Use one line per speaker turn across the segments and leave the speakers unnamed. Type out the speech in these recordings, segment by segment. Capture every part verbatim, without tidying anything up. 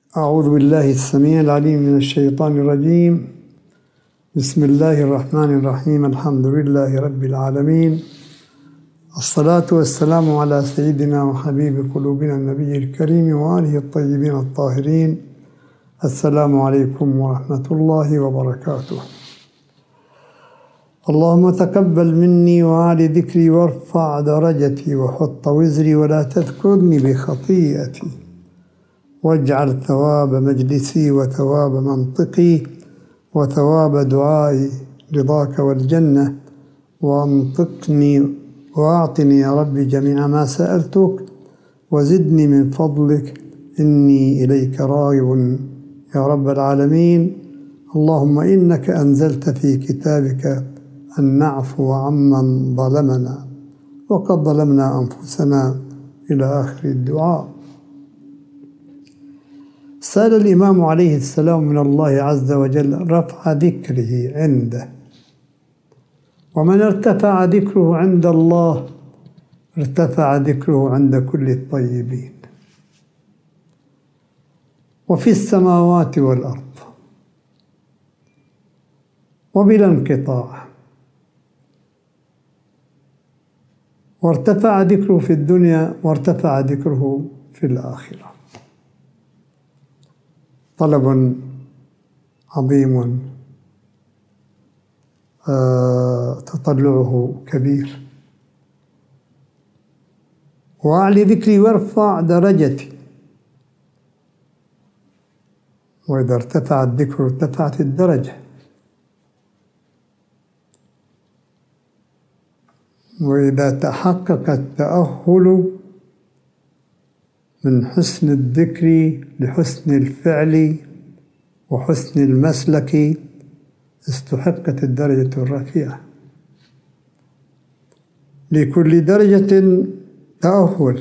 أعوذ بالله السميع العليم من الشيطان الرجيم. بسم الله الرحمن الرحيم. الحمد لله رب العالمين، الصلاة والسلام على سيدنا وحبيب قلوبنا النبي الكريم وآله الطيبين الطاهرين. السلام عليكم ورحمة الله وبركاته. اللهم تقبل مني وعلي ذكري وارفع درجتي وحط وزري ولا تذكرني بخطيئتي، واجعل ثواب مجلسي وثواب منطقي وثواب دعائي رضاك والجنة، وانطقني وأعطني يا رب جميع ما سألتك، وزدني من فضلك إني إليك راغب يا رب العالمين. اللهم إنك أنزلت في كتابك أن نعفو عمن ظلمنا وقد ظلمنا أنفسنا إلى آخر الدعاء. سأل الإمام عليه السلام من الله عز وجل رفع ذكره عنده، ومن ارتفع ذكره عند الله ارتفع ذكره عند كل الطيبين، وفي السماوات والأرض وبلا انقطاع. وارتفع ذكره في الدنيا وارتفع ذكره في الآخرة. طلب عظيم، آه تطلعه كبير. وأعلي ذكري وارفع درجتي، وإذا ارتفع الذكر ارتفعت الدرجة. وإذا تحقق التأهل من حسن الذكر لحسن الفعل وحسن المسلك استحقت الدرجة الرفيعة. لكل درجة تأهل،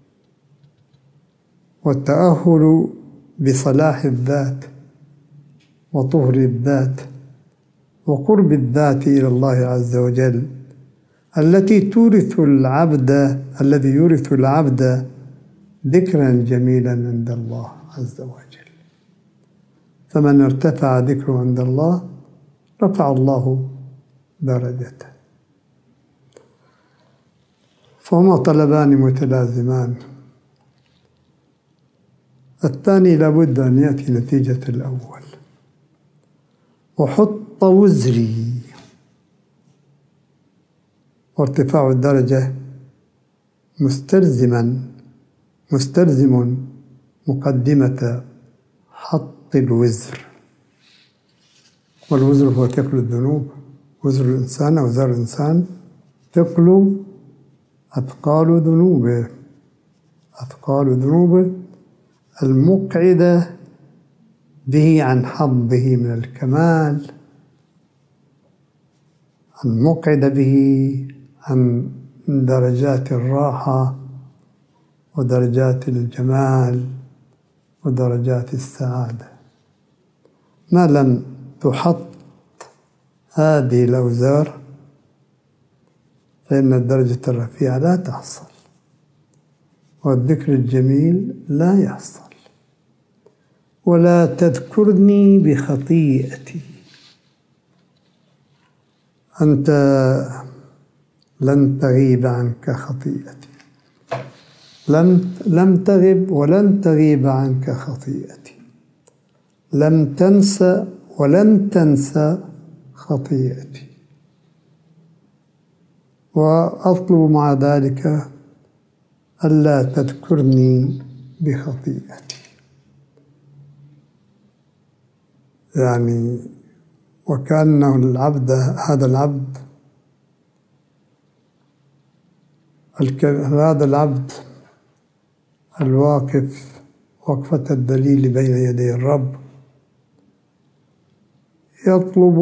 والتأهل بصلاح الذات وطهر الذات وقرب الذات إلى الله عز وجل، التي تورث العبد الذي يورث العبد ذكرا جميلا عند الله عز وجل. فمن ارتفع ذكره عند الله رفع الله درجته. فهما طلبان متلازمان، الثاني لابد أن يأتي نتيجة الأول. وحط وزري، وارتفاع الدرجة مستلزما مستلزم مقدمة حط الوزر. والوزر هو ثقل الذنوب. وزر الإنسان أو وزر الإنسان ثقل أثقال ذنوبه أثقال ذنوبه المقعدة به عن حظه من الكمال، المقعدة به عن درجات الراحة ودرجات الجمال ودرجات السعادة. ما لم تحط هذه الأوزار فإن الدرجة الرفيعة لا تحصل، والذكر الجميل لا يحصل. ولا تذكرني بخطيئتي، أنت لن تغيب عنك خطيئتي، لم لم تغب ولن تغيب عنك خطيئتي، لم تنسى ولن تنسى خطيئتي. وأطلب مع ذلك ألا تذكرني بخطيئتي، يعني وكأنه العبد هذا العبد هذا العبد الواقف وقفة الدليل بين يدي الرب يطلب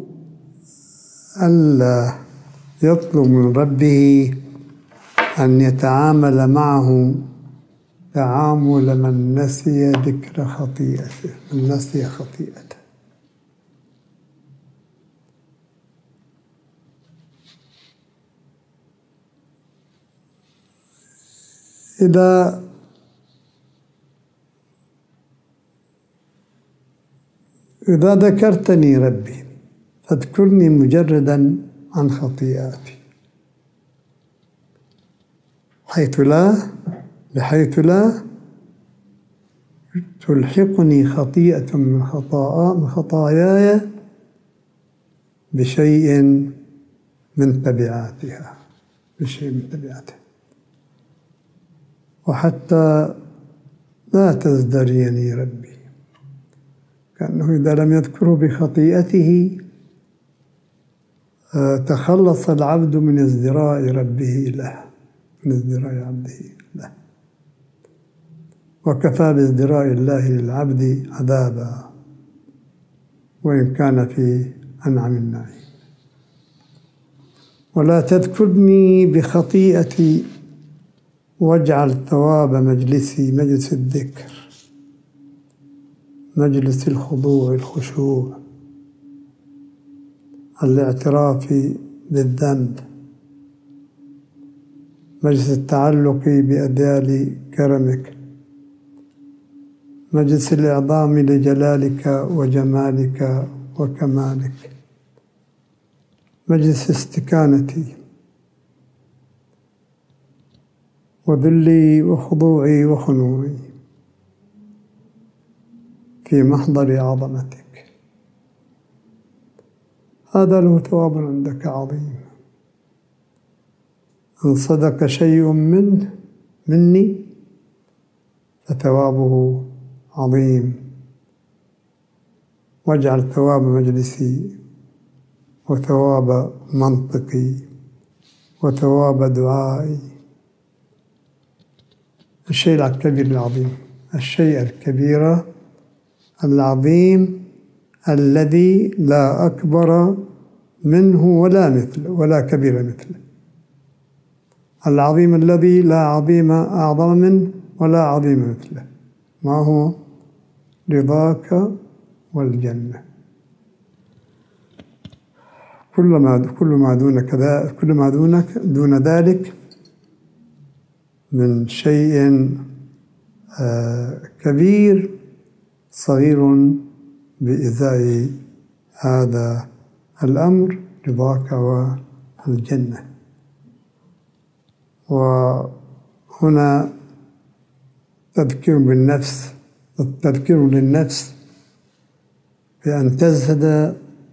ألا يطلب من ربه أن يتعامل معه تعامل من نسي ذكر خطيئته، من نسي خطيئته. إذا إذا ذكرتني ربي فاذكرني مجردا عن خطيئاتي، حيث لا بحيث لا تلحقني خطيئة من خطاياي بشيء من تبعاتها بشيء من تبعاتها وحتى لا تزدريني ربي، كأنه إذا لم يذكره بخطيئته تخلص العبد من ازدراء ربه له من ازدراء عبده له، وكفى بازدراء الله للعبد عذابا وإن كان في أنعم النعيم. ولا تذكرني بخطيئتي واجعل ثواب مجلسي مجلس الذكر، مجلس الخضوع الخشوع، الاعتراف بالذنب، مجلس التعلق بأذيال كرمك، مجلس الإعظام لجلالك وجمالك وكمالك، مجلس استكانتي وذلي وخضوعي وخنوعي في محضر عظمتك. هذا له ثواب عندك عظيم، إن صدق شيء منه مني فثوابه عظيم. واجعل ثواب مجلسي وثواب منطقي وثواب دعائي الشيء الكبير العظيم، الشيء الكبير العظيم الذي لا أكبر منه ولا مثله ولا كبير مثله، العظيم الذي لا عظيم أعظم منه ولا عظيم مثله، ما هو؟ رضاك والجنة. كل ما كل ما دونك كل ما دونك دون ذلك من شيء كبير صغير بإزاء هذا الأمر، رضاك والجنة. وهنا تذكير بالنفس، التذكير للنفس بأن تزهد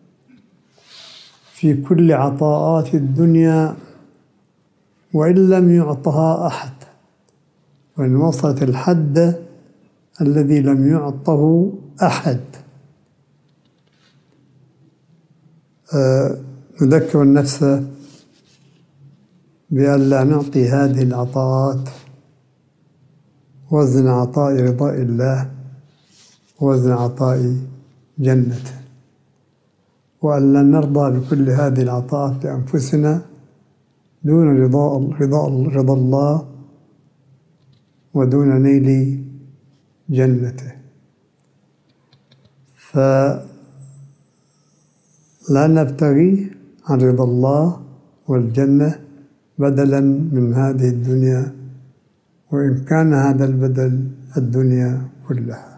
في كل عطاءات الدنيا وإن لم يعطها أحد، وإن وصلت الحد الذي لم يعطه أحد. نذكر النفس بأن لا نعطي هذه العطاءات وزن عطاء رضاء الله وزن عطاء جنته، وأن لا نرضى بكل هذه العطاءات لأنفسنا دون رضا رضا رضا الله ودون نيل جنته. فلا نبتغي عن رضا الله والجنة بدلا من هذه الدنيا، وإن كان هذا البدل الدنيا كلها.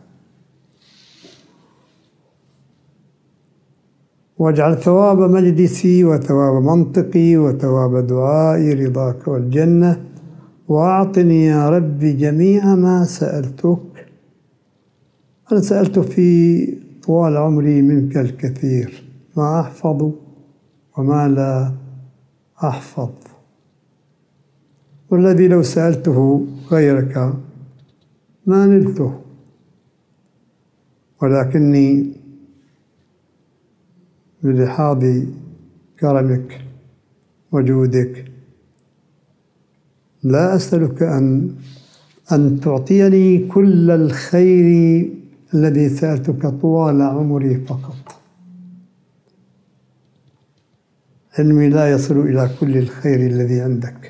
واجعل ثواب مجلسي وثواب منطقي وثواب دعائي رضاك والجنة، وأعطني يا ربي جميع ما سألتك. أنا سألت في طوال عمري منك الكثير، ما أحفظ وما لا أحفظ، والذي لو سألته غيرك ما نلته، ولكني بلحاظ كرمك وجودك لا أسألك أن أن تعطيني كل الخير الذي سألتك طوال عمري فقط. علمي لا يصل إلى كل الخير الذي عندك،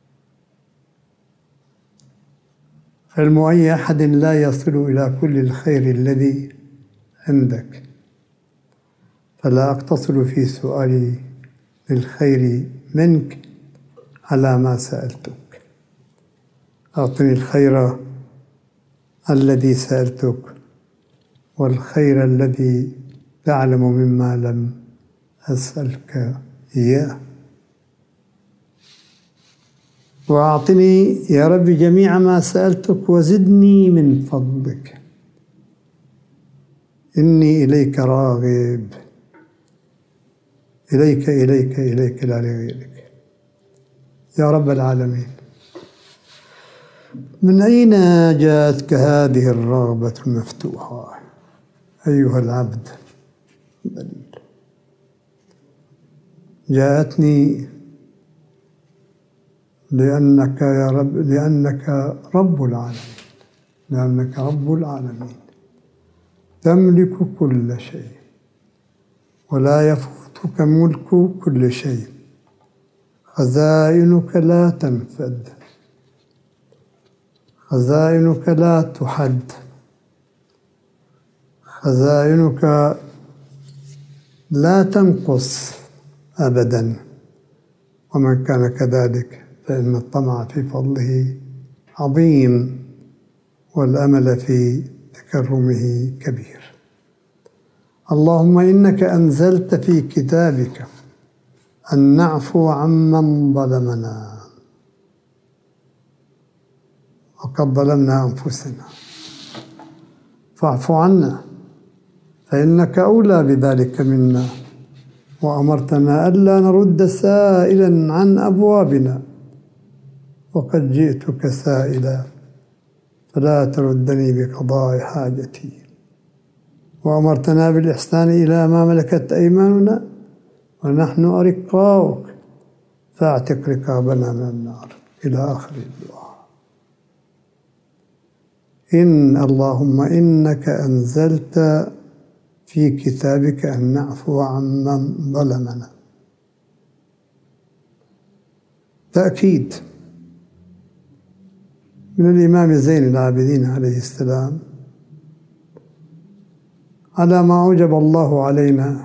علم أي أحد لا يصل إلى كل الخير الذي عندك، فلا أقتصر في سؤالي للخير منك على ما سألتك. أعطني الخير الذي سألتك والخير الذي تعلم مما لم أسألك إياه. وأعطني يا رب جميع ما سألتك وزدني من فضلك، إني إليك راغب، إليك إليك إليك لا لغيرك يا رب العالمين. من أين جاءتك هذه الرغبة المفتوحة أيها العبد الذليل؟ جاءتني لأنك يا رب لأنك رب العالمين، لأنك رب العالمين تملك كل شيء ولا يفوتك ملك كل شيء، خزائنك لا تنفد، خزائنك لا تحد، خزائنك لا تنقص أبدا. ومن كان كذلك فإن الطمع في فضله عظيم والأمل في تكرمه كبير. اللهم إنك أنزلت في كتابك أن نعفو عمن ظلمنا، وقد ظلمنا أنفسنا، فاعف عنا فإنك أولى بذلك منا، وأمرتنا ألا نرد سائلا عن أبوابنا، وقد جئتك سائلا فلا تردني بقضاء حاجتي. وأمرتنا بالإحسان إلى ما ملكت أيماننا ونحن أرقاؤك فاعتق رقابنا من النار، إلى آخر الدعاء. إن اللهم إنك أنزلت في كتابك أن نعفو عمن ظلمنا، تأكيد من الإمام زين العابدين عليه السلام على ما أوجب الله علينا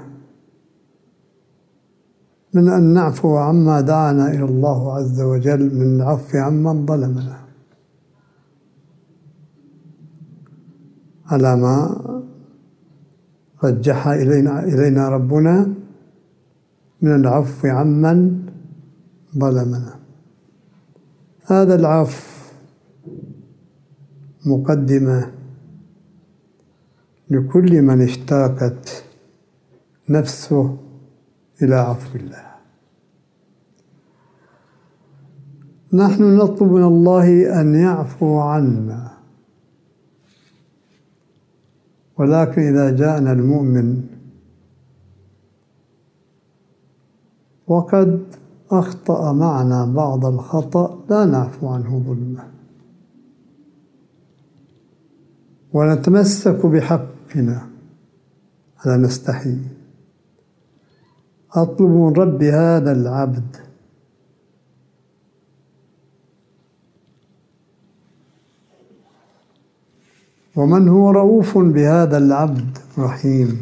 من أن نعفو عما دعانا إلى الله عز وجل من العفو عمن ظلمنا، على ما رجح إلينا, إلينا ربنا من العفو عمن ظلمنا. هذا العفو مقدمة لكل من اشتاقت نفسه إلى عفو الله. نحن نطلب من الله أن يعفو عنا، ولكن إذا جاءنا المؤمن وقد أخطأ معنا بعض الخطأ لا نعفو عنه ظلمه، ونتمسك بحقنا ولا نستحي. أطلب من رب هذا العبد ومن هو رؤوف بهذا العبد رحيم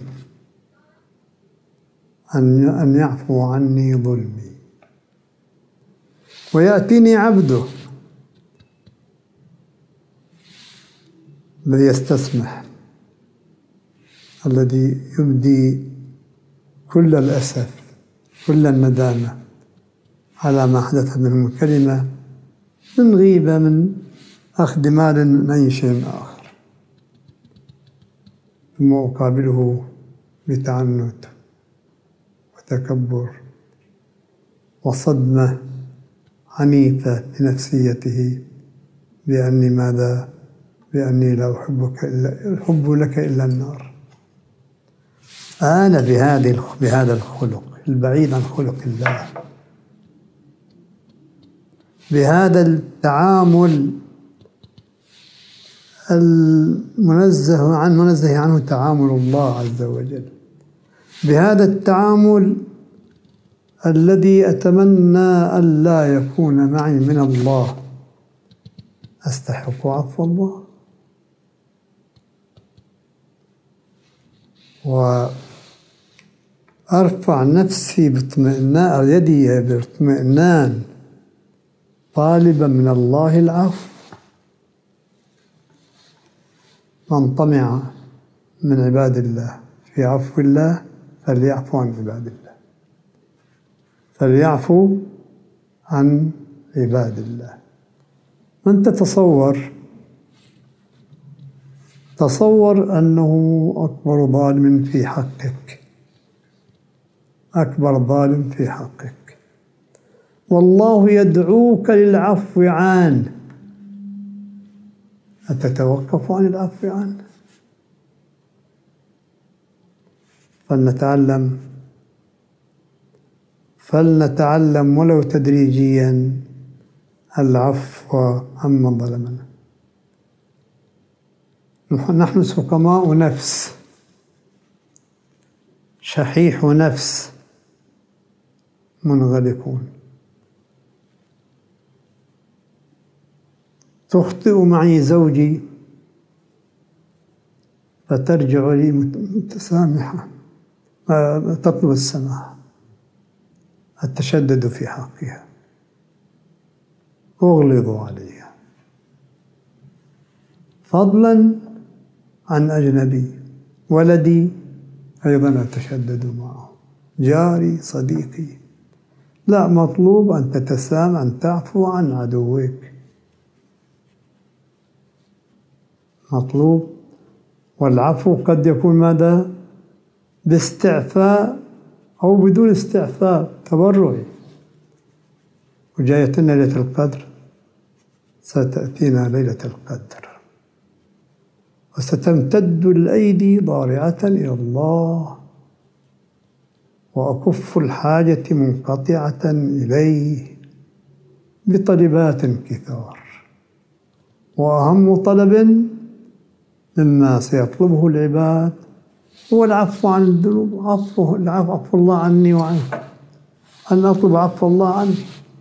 أن أن يعفو عني ظلمي، ويأتيني عبده الذي يستسمح، الذي يبدي كل الأسف كل الندامة على ما حدث منه من كلمة، من غيبة، من أخذ مال، من أي شيء آخر، ثم أقابله بتعنت وتكبر وصدمة عنيفة لنفسيته بأني ماذا؟ بأني لا أحبك إلا الحب لك إلا النار. أنا بهذه بهذا الخلق البعيد عن خلق الله، بهذا التعامل المنزه عن منزه عنه تعامل الله عز وجل، بهذا التعامل الذي أتمنى ألا يكون معي من الله، أستحق عفو الله وأرفع نفسي باطمئنان، يدي باطمئنان طالبا من الله العفو. من طمع من عباد الله في عفو الله فليعفو عن عباد الله، فليعفو عن عباد الله. من تتصور تصور أنه أكبر ظالم في حقك، أكبر ظالم في حقك، والله يدعوك للعفو عنه، أتتوقف عن العفو عنه؟ فلنتعلم فلنتعلم ولو تدريجيا العفو عمن ظلمنا. نحن سقماء نفس، شحيح نفس، منغلقون. تخطئ معي زوجي فترجع لي متسامحة، تطلب السماح، التشدد في حقها، أغلظ عليها، فضلا عن أجنبي. ولدي أيضا أتشدد معه، جاري، صديقي. لا، مطلوب أن تتسامح، أن تعفو عن عدوك، مطلوب. والعفو قد يكون ماذا؟ باستعفاء أو بدون استعفاء، تبرعي. وجايتنا ليلة القدر، ستأتينا ليلة القدر وستمتد الأيدي ضارعة إلى الله، وأكف الحاجة منقطعة إليه بطلبات كثار. وأهم طلب مما سيطلبه العباد هو العفو عن الذنوب، عفو عفو الله عني وعنك، أن أطلب عفو الله عني.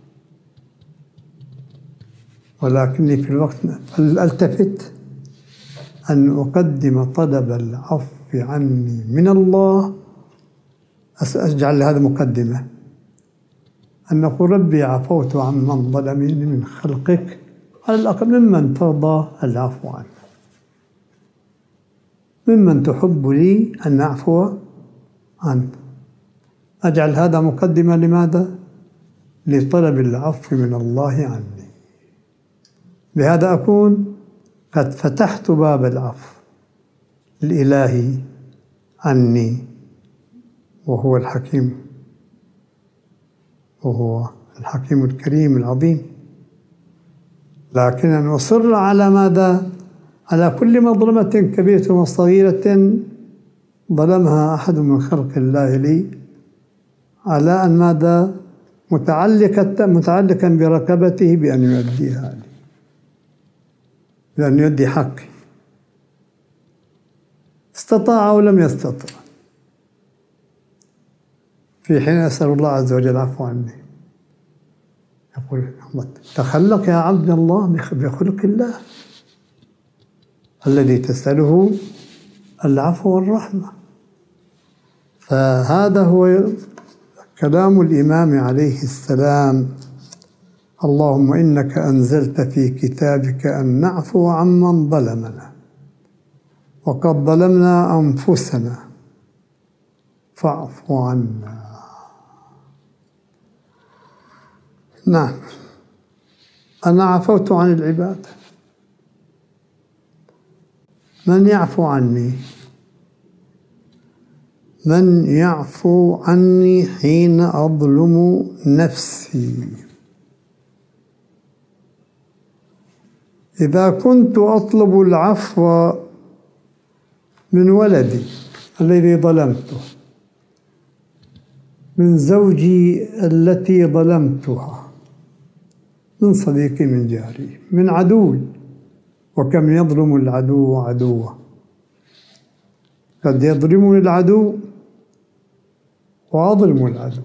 ولكني في الوقت ألتفت أن أقدم طلب العفو عني من الله، أجعل هذا مقدمة، أن نقول ربي عفوت عمن ظلمني من خلقك، على الأقل ممن ترضى العفو عنه، ممن تحب لي أن أعفو عنه. أجعل هذا مقدمة لماذا؟ لطلب العفو من الله عني. بهذا أكون قد فتحت باب العفو الإلهي عني، وهو الحكيم، وهو الحكيم الكريم العظيم. لكن أن أصر على ماذا؟ على كل مظلمة كبيرة وصغيرة ظلمها أحد من خلق الله لي، على أن ماذا؟ متعلقة متعلقا بركبته بأن يؤديها لي، بأن يؤدي حقي، استطاع أو لم يستطع، في حين أسأل الله عز وجل العفو عني. يقول الله تخلق يا عبد الله بخلق الله الذي تسأله العفو والرحمة. فهذا هو كلام الإمام عليه السلام: اللهم إنك أنزلت في كتابك أن نعفو عمن ظلمنا، وقد ظلمنا أنفسنا فاعف عنا. نعم، أنا عفوت عن العباد، من يعفو عني؟ من يعفو عني حين أظلم نفسي؟ إذا كنت أطلب العفو من ولدي الذي ظلمته، من زوجي التي ظلمتها، من صديقي، من جاري، من عدوي، وكم يظلم العدو عدوه، قد يظلمني العدو وأظلم العدو.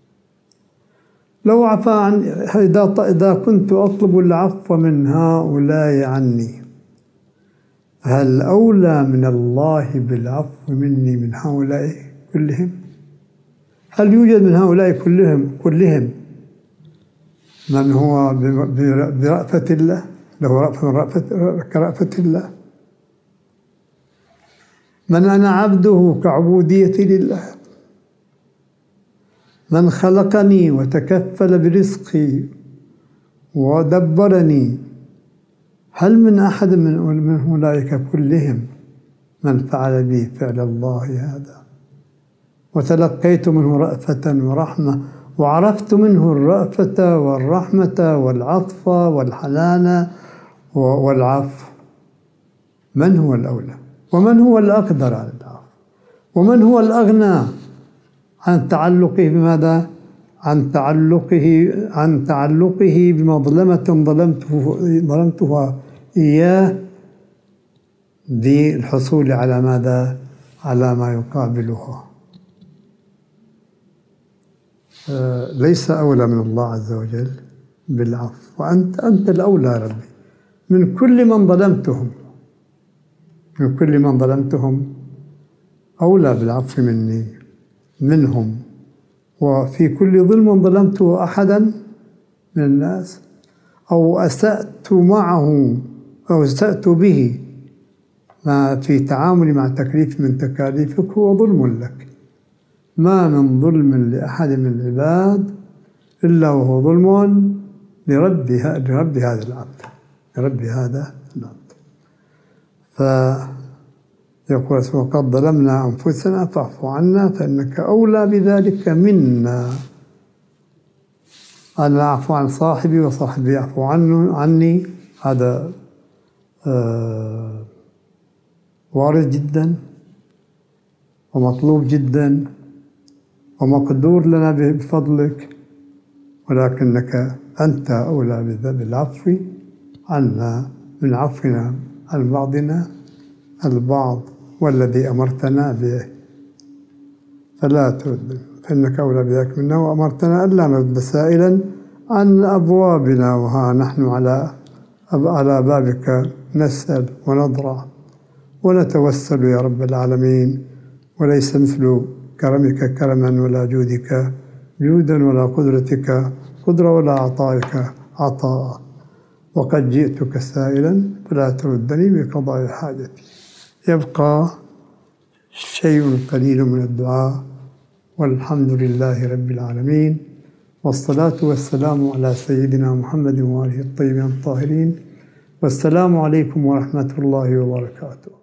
لو عفا عن إذا كنت أطلب العفو من هؤلاء عني، هل أولى من الله بالعفو مني من هؤلاء كلهم؟ هل يوجد من هؤلاء كلهم كلهم من هو برأفة الله، له رأفة من رأفة كرأفة الله؟ من أنا عبده كعبوديتي لله، من خلقني وتكفل برزقي ودبرني. هل من أحد من من أولئك كلهم من فعل بي فعل الله هذا؟ وتلقيت منه رأفة ورحمة، وعرفت منه الرأفة والرحمة والعطف والحنان والعفو. من هو الأولى؟ ومن هو الأقدر على العفو؟ ومن هو الأغنى عن تعلقه بماذا؟ عن تعلقه عن تعلقه بمظلمة ظلمته ظلمتها إياه بالحصول على ماذا؟ على ما يقابلها. ليس أولى من الله عز وجل بالعفو، وأنت أنت الأولى يا ربي من كل من ظلمتهم، من كل من ظلمتهم أولى بالعفو مني منهم. وفي كل ظلم ظلمته أحدا من الناس أو أسأت معه أو أسأت به ما في تعاملي مع تكليف من تكاليفك هو ظلم لك. ما من ظلم لأحد من العباد إلا وهو ظلم لرب لرب هذا العبد لرب هذا العبد. فيقول وقد ظلمنا أنفسنا فاعف عنا فإنك أولى بذلك منا. أنا أعفو عن صاحبي وصاحبي يعفو عنه عني، هذا آه وارد جدا ومطلوب جدا ومقدور لنا بفضلك، ولكنك أنت أولى بالعفو عنا من عفونا عن بعضنا البعض والذي أمرتنا به، فلا ترد فإنك أولى بذلك منا. وأمرتنا ألا نرد سائلا عن أبوابنا، وها نحن على على بابك نسأل ونضرع ونتوسل يا رب العالمين، وليس مثل كرمك كرما ولا جودك جودا ولا قدرتك قدرة ولا عطائك عطاء. وقد جئتك سائلا فلا تردني بقضاء حاجتي. يبقى شيء قليل من الدعاء، والحمد لله رب العالمين، والصلاة والسلام على سيدنا محمد وآله الطيبين الطاهرين، والسلام عليكم ورحمة الله وبركاته.